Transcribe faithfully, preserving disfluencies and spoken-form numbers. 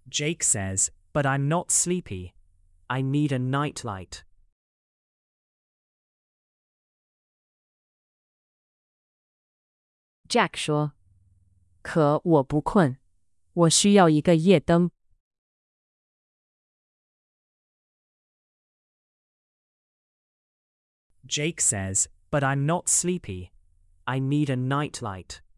Jake says, but I'm not sleepy. I need a nightlight. Jack 说：“可我不困，我需要一个夜灯。” Jake says, but I'm not sleepy. I need a nightlight.